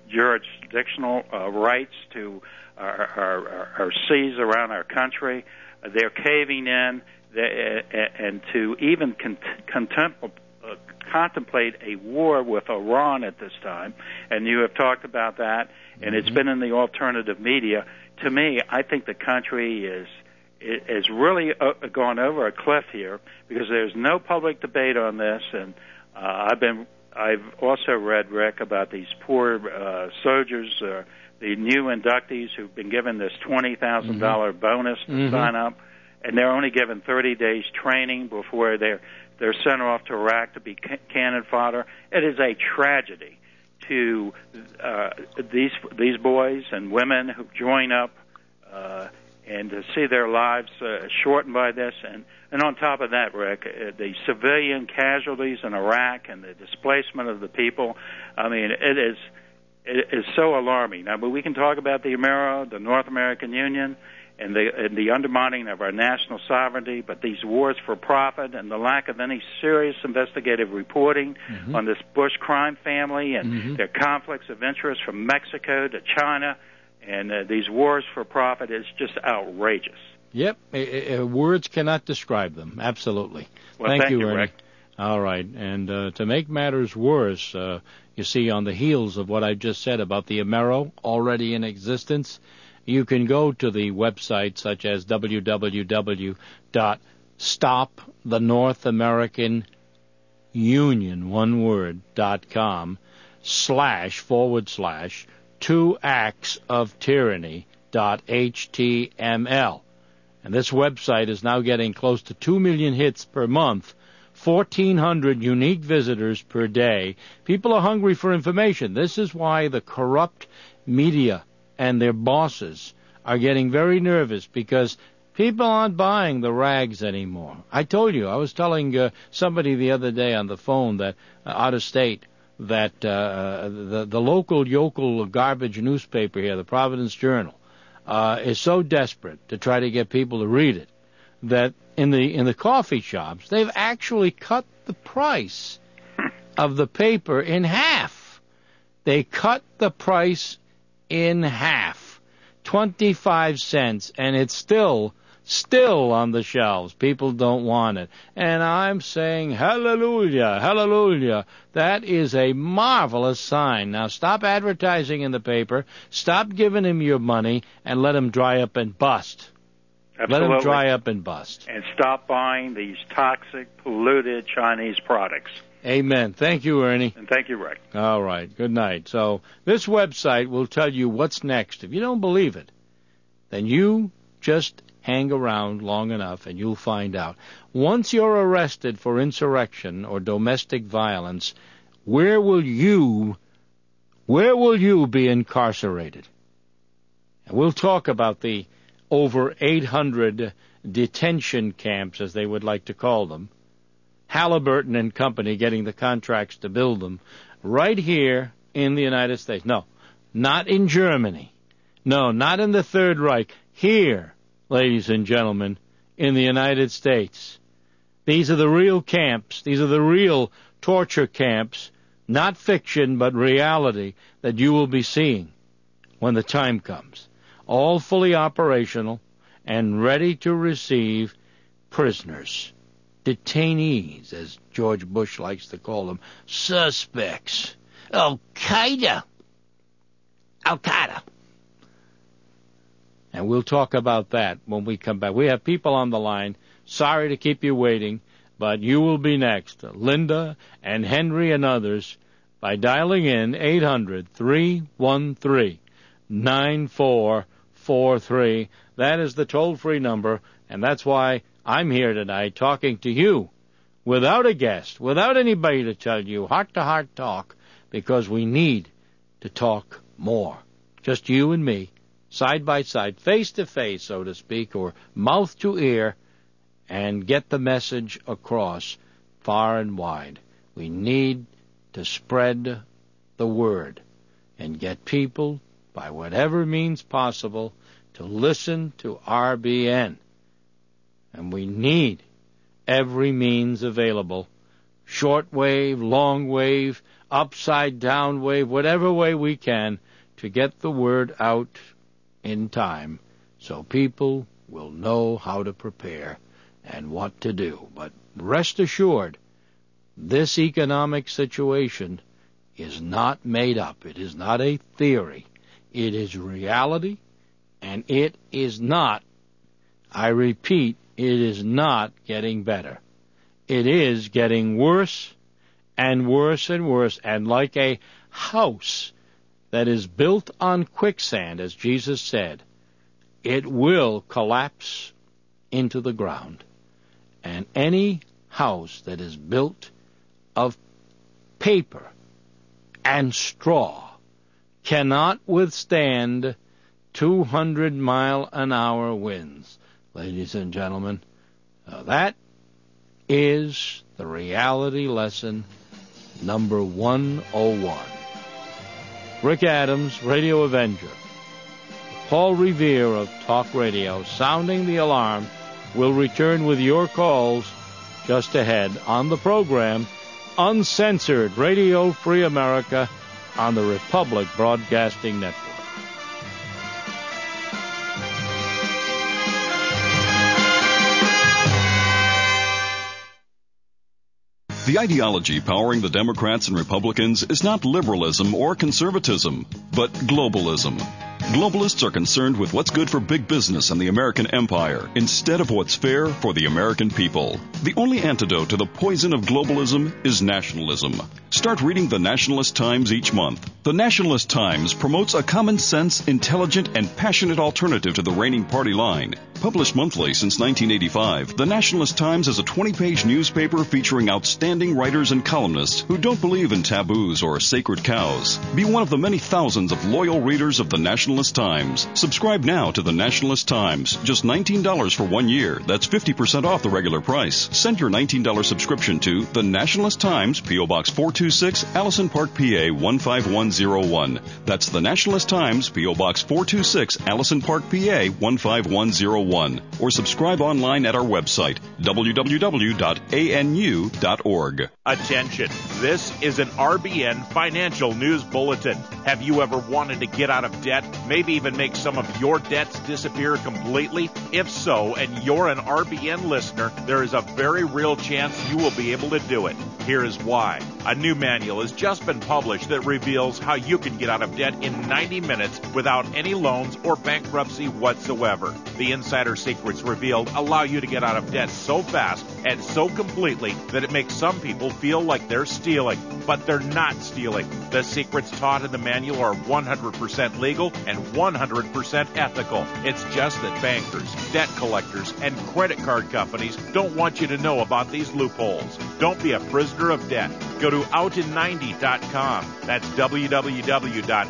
jurisdictional uh, rights to our, our, our, our seas around our country. Uh, they're caving in, they, uh, and to even con- contempt, uh, contemplate a war with Iran at this time. And you have talked about that, and mm-hmm. it's been in the alternative media. To me, I think the country is is really uh, gone over a cliff here because there's no public debate on this, and uh, I've been I've also read, Rick, about these poor uh, soldiers, uh, the new inductees who've been given this twenty thousand dollars mm-hmm. bonus to mm-hmm. sign up, and they're only given thirty days training before they're they're sent off to Iraq to be ca- cannon fodder. It is a tragedy to uh, these these boys and women who join up uh, and to see their lives uh, shortened by this. And, and on top of that, Rick, uh, the civilian casualties in Iraq and the displacement of the people, I mean, it is it is so alarming. Now, but we can talk about the AMERO, the North American Union, and the, and the undermining of our national sovereignty, but these wars for profit and the lack of any serious investigative reporting mm-hmm. on this Bush crime family and mm-hmm. their conflicts of interest from Mexico to China, and uh, these wars for profit is just outrageous. Yep, uh, words cannot describe them. Absolutely. Well, thank, thank you, you, Ernie. Rick. All right, and uh, to make matters worse, uh, you see, on the heels of what I just said about the AMERO already in existence, you can go to the website such as w w w dot stop the north american union, one word, dot com, slash, forward slash, two acts of tyranny, dot h t m l. And this website is now getting close to two million hits per month, fourteen hundred unique visitors per day. People are hungry for information. This is why the corrupt media and their bosses are getting very nervous, because people aren't buying the rags anymore. I told you, I was telling uh, somebody the other day on the phone that uh, out of state that uh, the, the local yokel garbage newspaper here, the Providence Journal, uh, is so desperate to try to get people to read it that in the in the coffee shops they've actually cut the price of the paper in half. They cut the price in half, twenty-five cents, and it's still, still on the shelves. People don't want it. And I'm saying, hallelujah, hallelujah. That is a marvelous sign. Now stop advertising in the paper, stop giving him your money, and let him dry up and bust. Absolutely. Let him dry up and bust. And stop buying these toxic, polluted Chinese products. Amen. Thank you, Ernie. And thank you, Rick. All right. Good night. So this website will tell you what's next. If you don't believe it, then you just hang around long enough and you'll find out. Once you're arrested for insurrection or domestic violence, where will you, where will you be incarcerated? And we'll talk about the over eight hundred detention camps, as they would like to call them. Halliburton and Company getting the contracts to build them right here in the United States. No, not in Germany. No, not in the Third Reich. Here, ladies and gentlemen, in the United States. These are the real camps. These are the real torture camps, not fiction but reality, that you will be seeing when the time comes. All fully operational and ready to receive prisoners. Detainees, as George Bush likes to call them, suspects, Al-Qaeda, Al-Qaeda. And we'll talk about that when we come back. We have people on the line. Sorry to keep you waiting, but you will be next. Linda and Henry and others by dialing in eight hundred, three one three, nine four four three. That is the toll-free number, and that's why I'm here tonight talking to you without a guest, without anybody to tell you, heart-to-heart talk, because we need to talk more. Just you and me, side by side, face to face, so to speak, or mouth to ear, and get the message across far and wide. We need to spread the word and get people, by whatever means possible, to listen to R B N. And we need every means available, shortwave, long wave, upside down wave, whatever way we can to get the word out in time so people will know how to prepare and what to do. But rest assured, this economic situation is not made up. It is not a theory. It is reality, and it is not, I repeat, it is not getting better. It is getting worse and worse and worse, and like a house that is built on quicksand, as Jesus said, it will collapse into the ground. And any house that is built of paper and straw cannot withstand two hundred mile an hour winds. Ladies and gentlemen, uh, that is the reality lesson number one oh one. Rick Adams, Radio Avenger. Paul Revere of Talk Radio, sounding the alarm, will return with your calls just ahead on the program Uncensored Radio Free America on the Republic Broadcasting Network. The ideology powering the Democrats and Republicans is not liberalism or conservatism, but globalism. Globalists are concerned with what's good for big business and the American empire instead of what's fair for the American people. The only antidote to the poison of globalism is nationalism. Start reading the Nationalist Times each month. The Nationalist Times promotes a common sense, intelligent, and passionate alternative to the reigning party line. Published monthly since nineteen eighty-five, the Nationalist Times is a twenty-page newspaper featuring outstanding writers and columnists who don't believe in taboos or sacred cows. Be one of the many thousands of loyal readers of the Nationalist Times. Subscribe now to the Nationalist Times. Just nineteen dollars for one year. That's fifty percent off the regular price. Send your nineteen dollars subscription to the Nationalist Times, P O. Box four two six, Allison Park, P A one five one zero one. That's the Nationalist Times, P O. Box four two six, Allison Park, P A one five one zero one. Or subscribe online at our website, w w w dot a n u dot org. Attention, this is an R B N financial news bulletin. Have you ever wanted to get out of debt, maybe even make some of your debts disappear completely? If so, and you're an R B N listener, there is a very real chance you will be able to do it. Here is why. A new manual has just been published that reveals how you can get out of debt in ninety minutes without any loans or bankruptcy whatsoever. The insider secrets revealed allow you to get out of debt so fast and so completely that it makes some people feel like they're stealing, but they're not stealing. The secrets taught in the manual are one hundred percent legal and one hundred percent ethical. It's just that bankers, debt collectors, and credit card companies don't want you to know about these loopholes. Don't be a prisoner of debt. Go to out in ninety dot com. That's w w w dot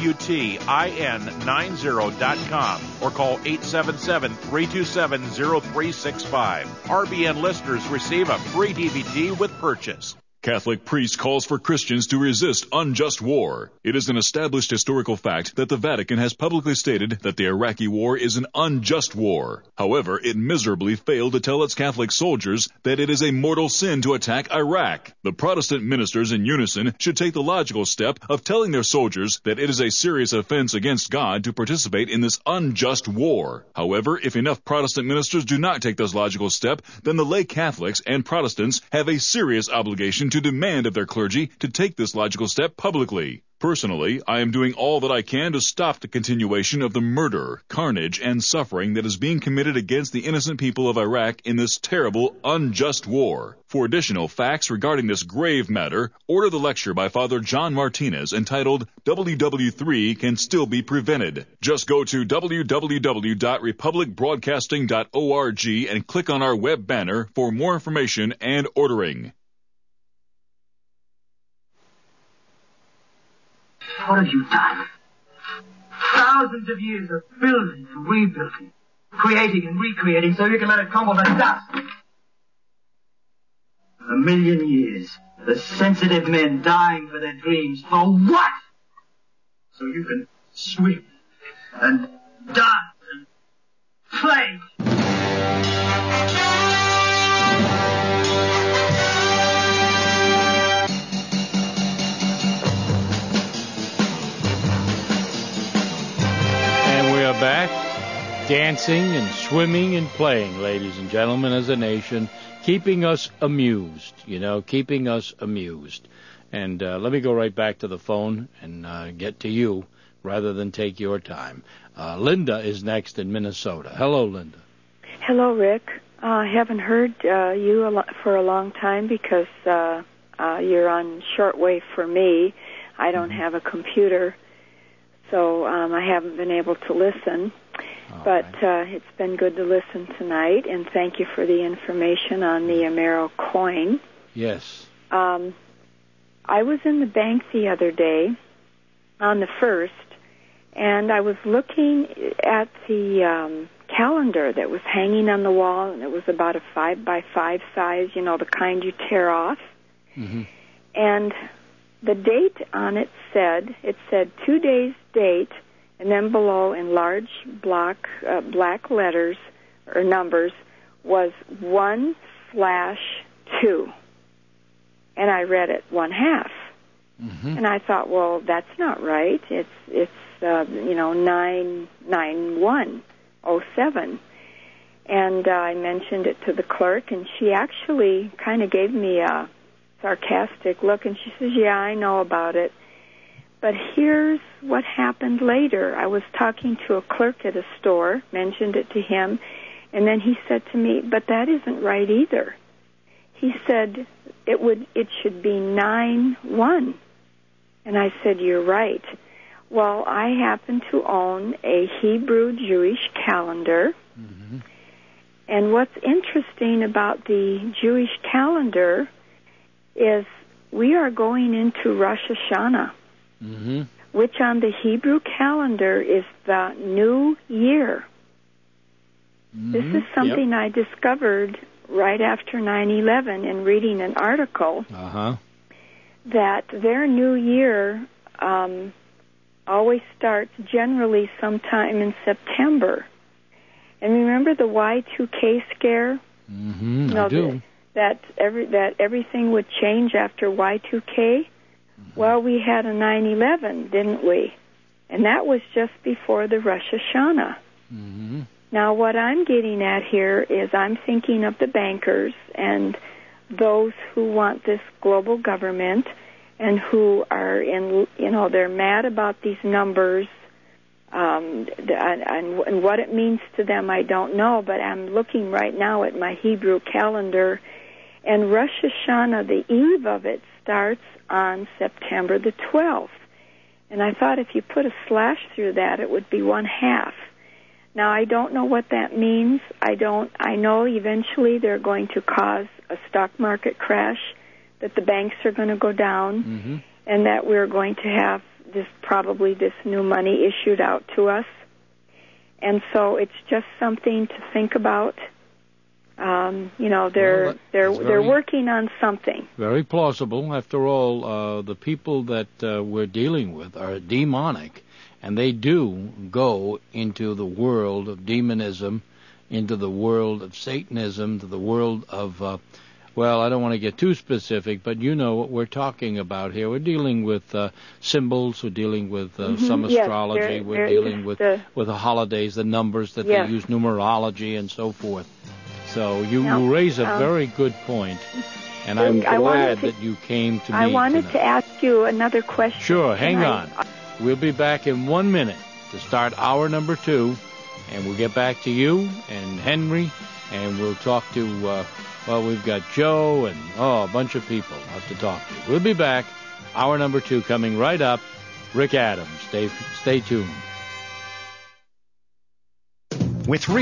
outin ninety dot com or call eight seven seven, three two seven, zero three six five. R B N listeners receive a free D V D with purchase. Catholic priest calls for Christians to resist unjust war. It is an established historical fact that the Vatican has publicly stated that the Iraqi war is an unjust war. However, it miserably failed to tell its Catholic soldiers that it is a mortal sin to attack Iraq. The Protestant ministers in unison should take the logical step of telling their soldiers that it is a serious offense against God to participate in this unjust war. However, if enough Protestant ministers do not take this logical step, then the lay Catholics and Protestants have a serious obligation to to demand of their clergy to take this logical step publicly. Personally, I am doing all that I can to stop the continuation of the murder, carnage, and suffering that is being committed against the innocent people of Iraq in this terrible, unjust war. For additional facts regarding this grave matter, order the lecture by Father John Martinez entitled W W three Can Still Be Prevented. Just go to w w w dot republic broadcasting dot org and click on our web banner for more information and ordering. What have you done? Thousands of years of building and rebuilding, creating and recreating so you can let it crumble to dust. A million years, the sensitive men dying for their dreams. For what? So you can swim and dance and play. dancing and swimming and playing, ladies and gentlemen, as a nation, keeping us amused, you know, keeping us amused. And uh, let me go right back to the phone and uh, get to you rather than take your time. Uh, Linda is next in Minnesota. Hello, Linda. Hello, Rick. Uh, I haven't heard uh, you a lo- for a long time because uh, uh, you're on shortwave for me. I don't mm-hmm. have a computer, so um, I haven't been able to listen. All but right. uh, it's been good to listen tonight, and thank you for the information on the Amero coin. Yes. Um, I was in the bank the other day on the first, and I was looking at the um, calendar that was hanging on the wall, and it was about a five by five size, you know, the kind you tear off. Mm-hmm. And the date on it said, it said two days date, and then below in large block, uh, black letters or numbers was one slash two. And I read it one half. Mm-hmm. And I thought, well, that's not right. It's, it's uh, you know, nine nine one oh seven. And uh, I mentioned it to the clerk, and she actually kind of gave me a sarcastic look, and she says, yeah, I know about it. But here's what happened later. I was talking to a clerk at a store, mentioned it to him, and then he said to me, but that isn't right either. He said it would it should be nine one. And I said, you're right. Well, I happen to own a Hebrew Jewish calendar. Mm-hmm. And what's interesting about the Jewish calendar is we are going into Rosh Hashanah, mm-hmm. which on the Hebrew calendar is the new year. Mm-hmm. This is something yep. I discovered right after nine eleven in reading an article uh-huh. that their new year um, always starts generally sometime in September. And remember the Y two K scare? Mm-hmm, you know, I do. That, that, every, that everything would change after Y two K? Mm-hmm. Well, we had a nine eleven, didn't we? And that was just before the Rosh Hashanah. Mm-hmm. Now, what I'm getting at here is I'm thinking of the bankers and those who want this global government and who are in, you know, they're mad about these numbers, um, and, and what it means to them, I don't know, but I'm looking right now at my Hebrew calendar, and Rosh Hashanah, the eve of it, starts on September the twelfth. And I thought if you put a slash through that, it would be one half. Now, I don't know what that means. I don't. I know eventually they're going to cause a stock market crash, that the banks are going to go down, mm-hmm. and that we're going to have this probably this new money issued out to us. And so it's just something to think about. Um, you know, they're well, they're very, they're working on something. Very plausible. After all, uh, the people that uh, we're dealing with are demonic. And they do go into the world of demonism, into the world of Satanism, to the world of, uh, well, I don't want to get too specific, but you know what we're talking about here. We're dealing with uh, symbols, we're dealing with uh, mm-hmm. some astrology, yes, there, we're there dealing with, the, with the holidays, the numbers that yes. they use, numerology, and so forth. So you, now, you raise a um, very good point, and I'm glad to, that you came to me I wanted tonight. to ask you another question. Sure, hang tonight. on. We'll be back in one minute to start hour number two, and we'll get back to you and Henry, and we'll talk to, uh, well, we've got Joe and, oh, a bunch of people I'll have to talk to. We'll be back, hour number two coming right up. Rick Adams, stay, stay tuned. With